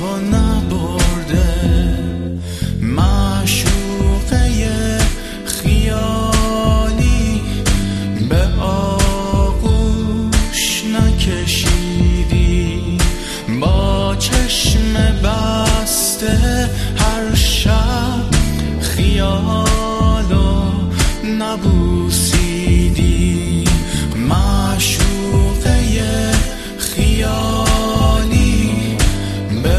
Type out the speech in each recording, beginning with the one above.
تو نبرده، معشوقه خیالی به آغوش نکشیدی، با چشم بسته هر شب خیالو نبوسیدی، معشوقه خیالی به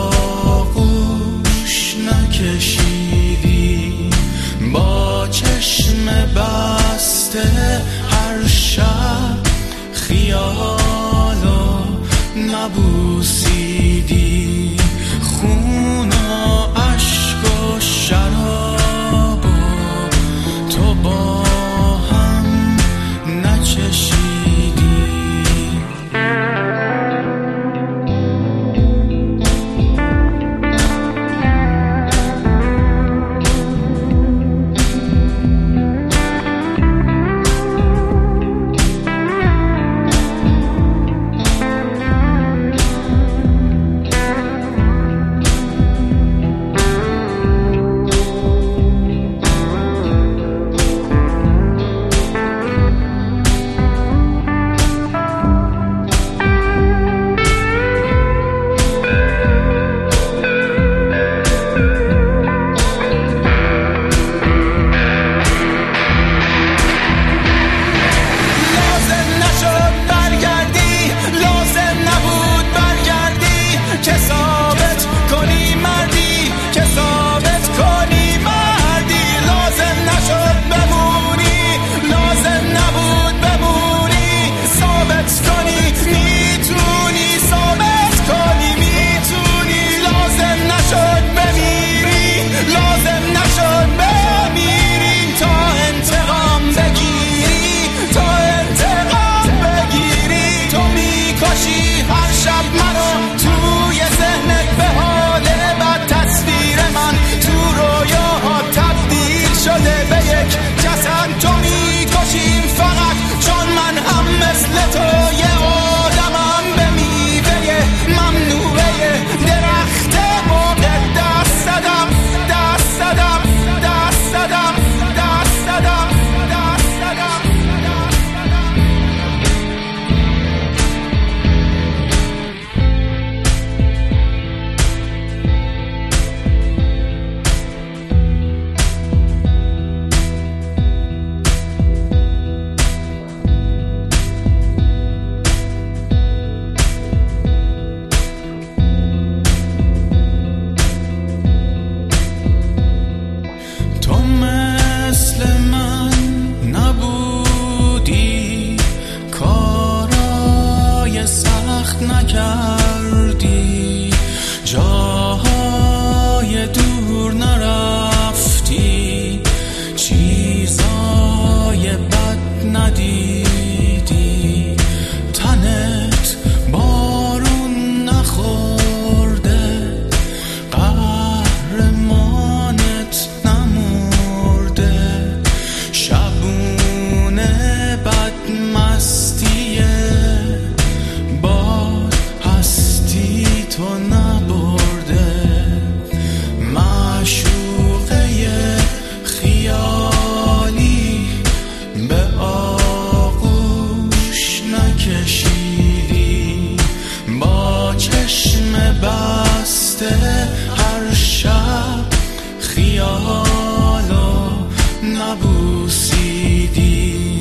آغوش نکشیدی، با چشم بسته هر شب خیالو نبوسیدی، خون و عشق و شراب و تو با هم نچشیدی. نکردی، جاهای دور نرفتی، چیزای بد ندیدی، تنت بارون نخورده، قهرمانت نمرده، شبونه بد مستیه، تو نبرده، معشوقه خیالی به آغوش نکشیدی، با چشم بسته هر شب خیالو نبوسیدی.